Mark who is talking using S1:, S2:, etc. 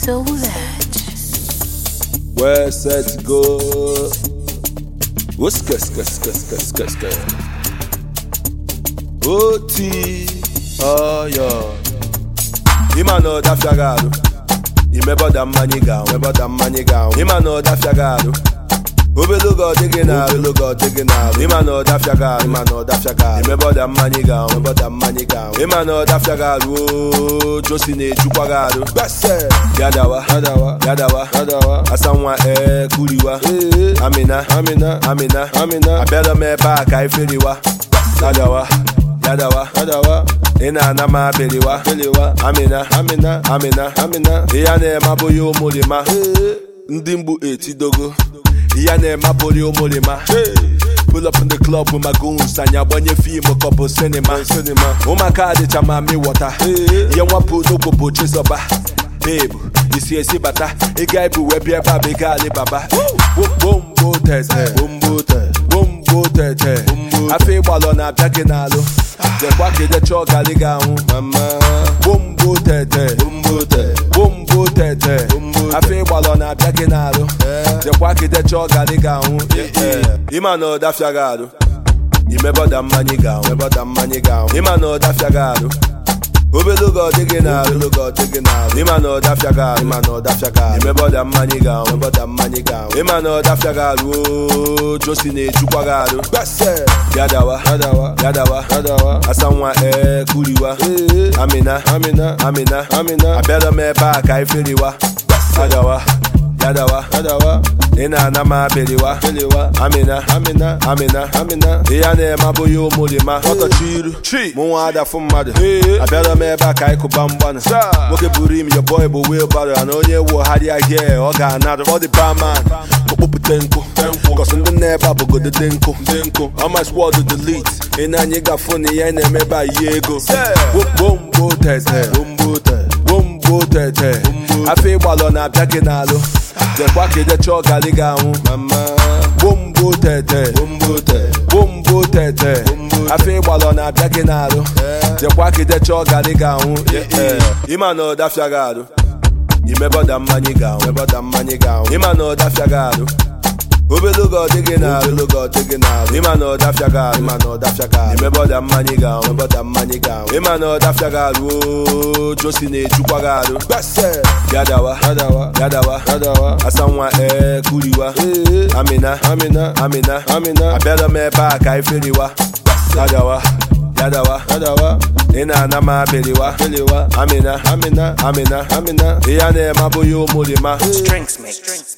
S1: so that.
S2: Where set to go? What's OT, oh yeah. Imano da fiagado. Imebo da maniga, imebo da maniga. Imano da fiagado. Obelugo digging out, Imano da fiagado, Imano da fiagado. Imebo da maniga, imebo da maniga. Imano da fiagado. Josine chukwagado. Bese. Yadawa. Asanwa kuriwa. Amina. Abela me ba kai feriwa. Yadawa. Ina na ma beliwa. Amina. Iyane maboyo mulima. Ndimbu etidogo. Iyane maboyo mulima. Pull up in the club with my goons and ya banye film a couple cinema. Umaka de chama mi water. Yenwa pu no popo chisoba. Babe, you see a sibata. A guy bu webi a baby gali baba. Bumbo tete. I feel ballon a jaginalo. The quacky the chogali gown. Bumbo tete. I feel ballon a jaginalo. The quacky the chogali gown. Imano da fiagado. Imebo da maniga. Imano da fiagado. Obelugo digging out, Imano da fiagado. Imebo da maniga. Imano da fiagado. Josine chukwagado. Bese. Yadawa. Asanwa kuriwa. Amina. Abela me ba kai feriwa. Yadawa. Ina na ma beliwa. Amina. Iyane maboyo mulima. Oto chiru. Muada fumade. Abela me ba kai kubambana. Woke burim your boy bo wheelbarrow. And onye wo hadi again. Oga another for the barman. Popo tenko. Cause in the neba bogo the denko. How much word to delete? Ina nyega funny yene me ba yego. Bumbo tete. I feel ballon a jaginalo. The quacky the chogali gown. Bumbo tete. I feel ballon a jaginalo. The quacky the chogali gown. Imano da fiagado. Imebo da maniga. Imano da fiagado. Obelugo digging out, Imano da fiagado. Imebo da maniga. Imano da fiagado. Josine chukwagado. Bese. Yadawa. Asanwa kuriwa. Amina. Abela me ba kai feriwa. Yadawa. Ina na ma beliwa. Amina. Iyane maboyo mulima.
S1: Strengths mix.